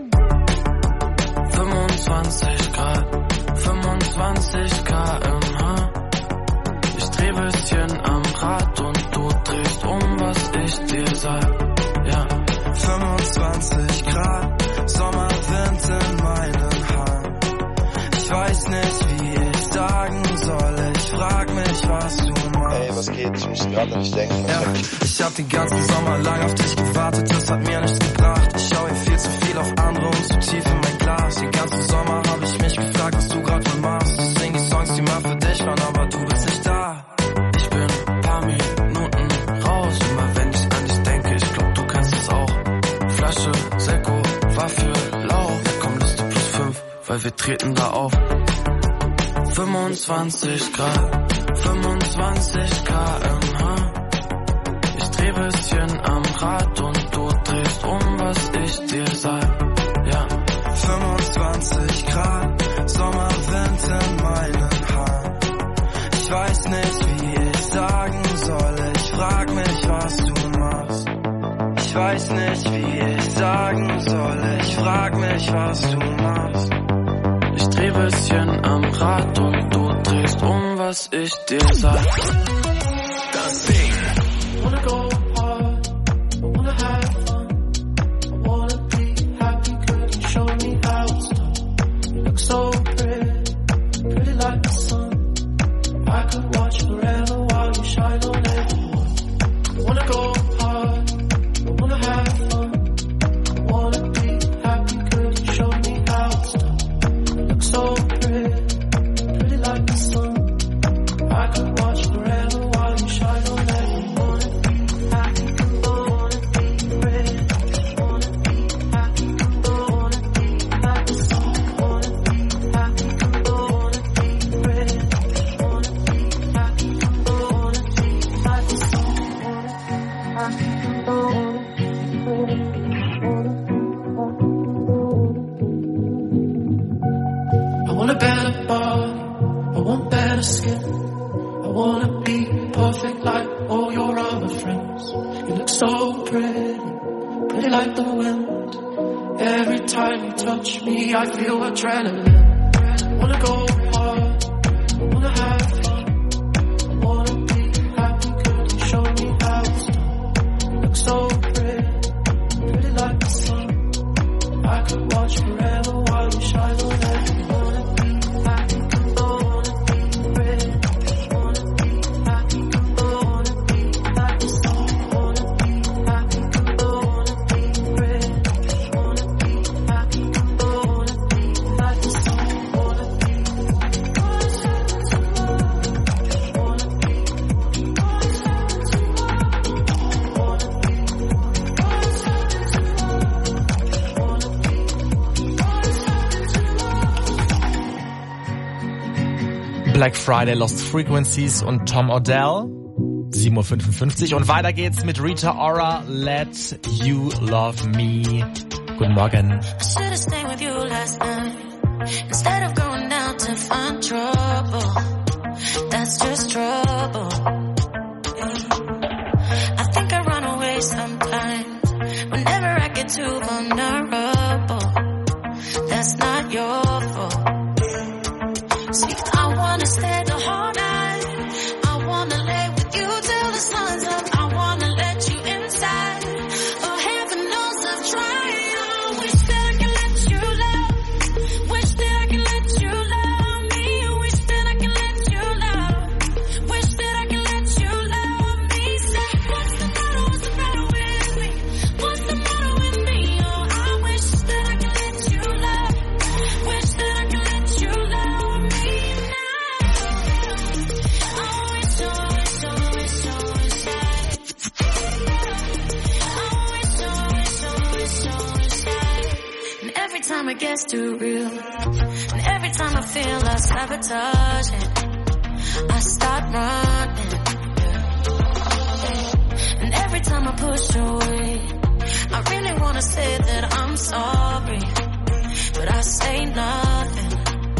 fünfundzwanzig Grad, fünfundzwanzig Kilometer pro Stunde. Ich dreh bisschen am Rad und du drehst um, was ich dir sag. Ja, fünfundzwanzig Grad, Sommerwind in meinen Haaren. Ich weiß nicht, wie ich sagen soll, ich frag mich, was du machst. Ey, was geht? Ich muss gerade nicht denken. Ja, ich hab den ganzen Sommer lang auf dich gewartet, das hat mir nichts gebracht. Ich schau hier viel zu viel auf andere und zu tief in mein Glas. Den ganzen Sommer hab ich mich gefragt, was du grad wohl machst. Ich sing die Songs, die mal für dich waren, aber du bist nicht da. Ich bin ein paar Minuten raus, immer wenn ich an dich denke, ich glaub, du kennst es auch. Flasche, Sekko, Waffe, Lauch, komm Liste plus fünf, weil wir treten da auf. fünfundzwanzig Grad, fünfundzwanzig Kilometer pro Stunde. Ich dreh bisschen am Rad und du drehst um, was ich dir sag. Ja, fünfundzwanzig Grad, Sommerwind in meinen Haaren. Ich weiß nicht, wie ich sagen soll, ich frag mich, was du machst. Ich weiß nicht, wie ich sagen soll, ich frag mich, was du machst. Ich dreh bisschen am Rad und du drehst um, was ich dir sag. Das Ding. Wanna go hard, I wanna have fun, I wanna be happy, could you show me how it's done? You look so pretty, pretty like the sun. I could watch forever while you shine on everyone. I wanna go hard, I wanna have fun, I wanna be happy, could you show me how it's done? You look so pretty, pretty like the sun. I could watch forever while you shine on everyone. I want a better body, I want better skin. I wanna be perfect like all your other friends. You look so pretty, pretty like the wind. Every time you touch me, I feel adrenaline. I wanna go hard, I wanna have fun, I wanna be happy, could you show me how it's done? You look so pretty, pretty like the sun. I could watch forever while you shine on everyone. Black Friday, Lost Frequencies und Tom Odell. sieben Uhr fünfundfünfzig und weiter geht's mit Rita Ora, Let You Love Me. Guten Morgen. I should've stayed with you last night instead of going out to find trouble. That's just trouble. I think I run away sometimes whenever I get too vulnerable. That's not your fault. See, I wanna stay the whole night. I wanna lay with you till the sun's up. I wanna let you inside. Oh, heaven knows I've tried. I wish that I could let you love. Wish that I could time it gets too real. And every time I feel I sabotage it, I start running. And every time I push away, I really wanna say that I'm sorry, but I say nothing.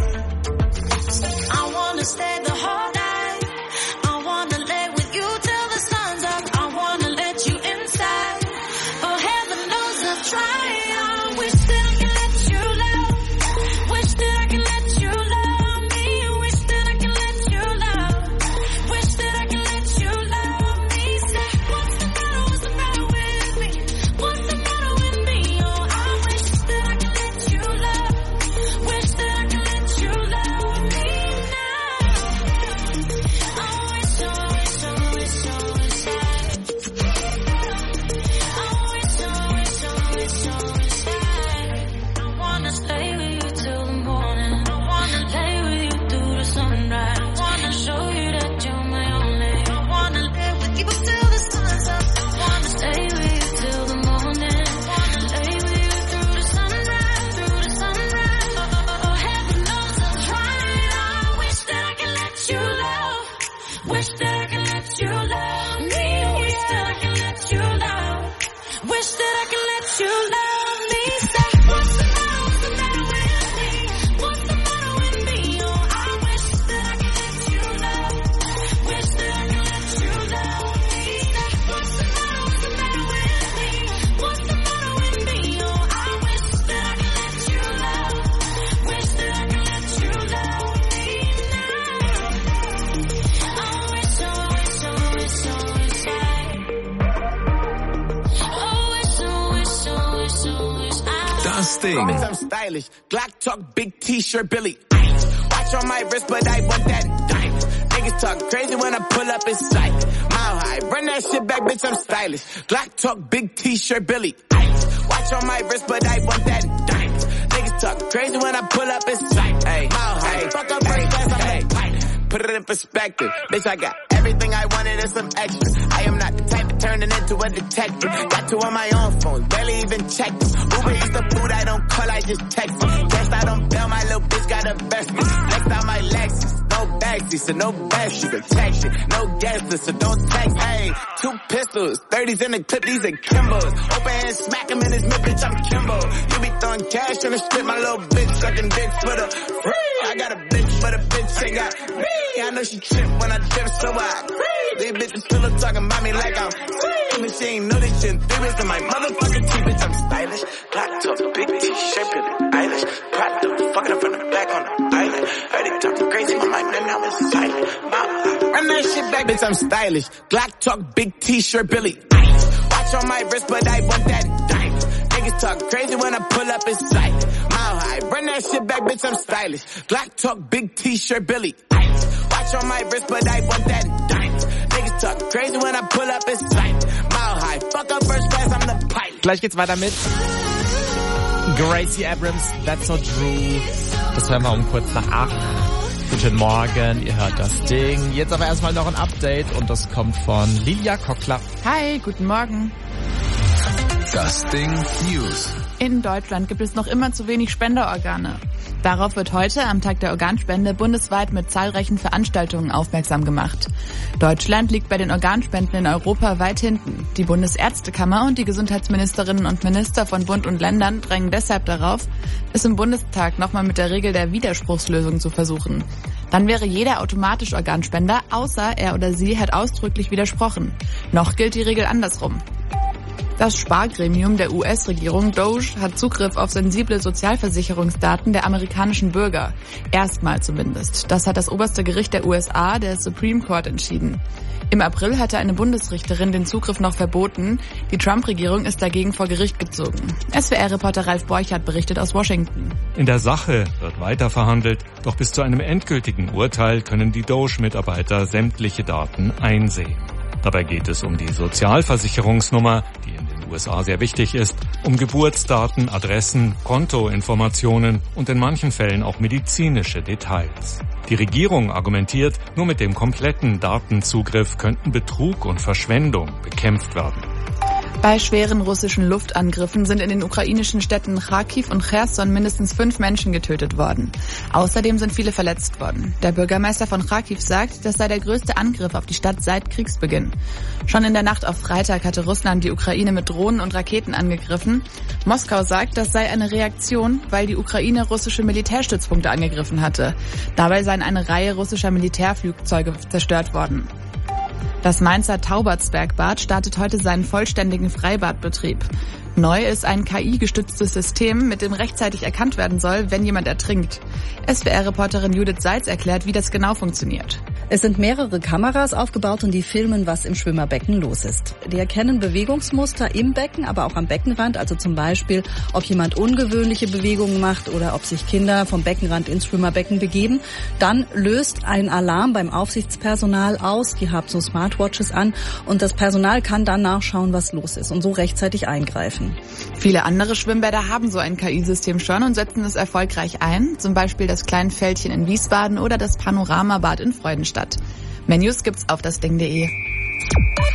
I wanna stay the whole night, I wanna lay with you till the sun's up, I wanna let you inside, oh heaven knows I've tried. I wish that I could let you love, wish that I could let you love me, wish that I could let you love, wish that I could let you love me. Say, what's the matter, what's the matter with me, what's the matter with me, oh I wish that I could let you love, wish that I could let you love me now. I wish, I wish, I wish, I wish I I wish, I wish, I wish, I wish I I wanna stay with you till the morning, I wanna lay with you through the sunrise, I wanna show you that you're my only, I wanna live with you till the sun's up, I wanna stay with you till the morning, I wanna lay with you through the sunrise, through the sunrise, oh heaven knows I've tried. I wish that I could let you love, wish that I could let you love me, wish that I could let you love, wish that I could let you love me. Say, what's the matter, what's the matter with me, what's the matter with me, oh I wish that I could let you love, wish that I could let you love me. Say, what's the matter, what's the matter with me, what's the matter with me, oh I wish that I could let you love, wish that I could let you love me now. I wish, I wish, I wish, I wish I Oh wish, I wish, I wish, I wish I Das Ding. Bitch, I'm stylish. Glock talk, big t-shirt, Billy. Ice. Watch on my wrist, but I want that diamond. Niggas talk crazy when I pull up in sight. Mile high, run that shit back, bitch, I'm stylish. Glock talk, big t-shirt, Billy. Ice. Watch on my wrist, but I want that diamond. Niggas talk crazy when I pull up in sight. Hey, mile high, fuck up first class, I'm that. Put it in perspective, bitch, I got everything I wanted and some extra. I am not the type of turning into a detective. Got two on my own phone, barely even checked them. Uber is the food I don't call, I just text them. Guess I don't bail, my little bitch got a best me. Next out my Lexus, no backseat, so no backseat protection. No gas list, so don't text. Hey, two pistols, thirties in the clip, these are Kimbos. Open hand, smack him in his mid, bitch, I'm Kimbo. You be throwing cash on the strip, my little bitch sucking dick for the free. I got a bitch, but a bitch ain't got me. I know she trip when I dip, so I these bitches still up talking about me like I'm free. But she ain't know this shit. There is in my motherfucking teeth, bitch, I'm stylish. Black top, big t-shirt, Billie Eilish. Prada, fucking up from the back on the island. Heard it talking crazy, my mind, and now it's silent. Mama, run that shit back, bitch, I'm stylish. Glock talk, big t-shirt, Billie Eilish. Watch on my wrist, but I want that diamond. Niggas talk crazy when I pull up in sight. Mile high, run that shit back, bitch, I'm stylish. Glock talk, big t-shirt, Billie Eilish. Watch on my wrist, but I want that diamond. Niggas talk crazy when I pull up in sight. Mile high, fuck up first class, I'm the pilot. Gleich geht's weiter mit Gracie Abrams, That's Not True. Das hören wir um kurz nach acht. Guten Morgen, ihr hört das Ding. Jetzt aber erstmal noch ein Update und das kommt von Lilia Kockler. Hi, guten Morgen. Das Ding News. In Deutschland gibt es noch immer zu wenig Spenderorgane. Darauf wird heute, am Tag der Organspende, bundesweit mit zahlreichen Veranstaltungen aufmerksam gemacht. Deutschland liegt bei den Organspenden in Europa weit hinten. Die Bundesärztekammer und die Gesundheitsministerinnen und Minister von Bund und Ländern drängen deshalb darauf, es im Bundestag nochmal mit der Regel der Widerspruchslösung zu versuchen. Dann wäre jeder automatisch Organspender, außer er oder sie hat ausdrücklich widersprochen. Noch gilt die Regel andersrum. Das Spargremium der U S-Regierung Doge hat Zugriff auf sensible Sozialversicherungsdaten der amerikanischen Bürger. Erstmal zumindest. Das hat das oberste Gericht der U S A, der Supreme Court, entschieden. Im April hatte eine Bundesrichterin den Zugriff noch verboten. Die Trump-Regierung ist dagegen vor Gericht gezogen. S W R-Reporter Ralf Borchardt berichtet aus Washington. In der Sache wird weiter verhandelt, doch bis zu einem endgültigen Urteil können die Doge-Mitarbeiter sämtliche Daten einsehen. Dabei geht es um die Sozialversicherungsnummer, die in den U S A sehr wichtig ist, um Geburtsdaten, Adressen, Kontoinformationen und in manchen Fällen auch medizinische Details. Die Regierung argumentiert, nur mit dem kompletten Datenzugriff könnten Betrug und Verschwendung bekämpft werden. Bei schweren russischen Luftangriffen sind in den ukrainischen Städten Kharkiv und Cherson mindestens fünf Menschen getötet worden. Außerdem sind viele verletzt worden. Der Bürgermeister von Kharkiv sagt, das sei der größte Angriff auf die Stadt seit Kriegsbeginn. Schon in der Nacht auf Freitag hatte Russland die Ukraine mit Drohnen und Raketen angegriffen. Moskau sagt, das sei eine Reaktion, weil die Ukraine russische Militärstützpunkte angegriffen hatte. Dabei seien eine Reihe russischer Militärflugzeuge zerstört worden. Das Mainzer Taubertsbergbad startet heute seinen vollständigen Freibadbetrieb. Neu ist ein K I-gestütztes System, mit dem rechtzeitig erkannt werden soll, wenn jemand ertrinkt. S W R-Reporterin Judith Seitz erklärt, wie das genau funktioniert. Es sind mehrere Kameras aufgebaut und die filmen, was im Schwimmerbecken los ist. Die erkennen Bewegungsmuster im Becken, aber auch am Beckenrand, also zum Beispiel, ob jemand ungewöhnliche Bewegungen macht oder ob sich Kinder vom Beckenrand ins Schwimmerbecken begeben. Dann löst ein Alarm beim Aufsichtspersonal aus. Die haben so Smartwatches an und das Personal kann dann nachschauen, was los ist und so rechtzeitig eingreifen. Viele andere Schwimmbäder haben so ein K I-System schon und setzen es erfolgreich ein. Zum Beispiel das Kleinfeldchen in Wiesbaden oder das Panoramabad in Freudenstadt. Mehr News gibt's auf das Ding punkt de.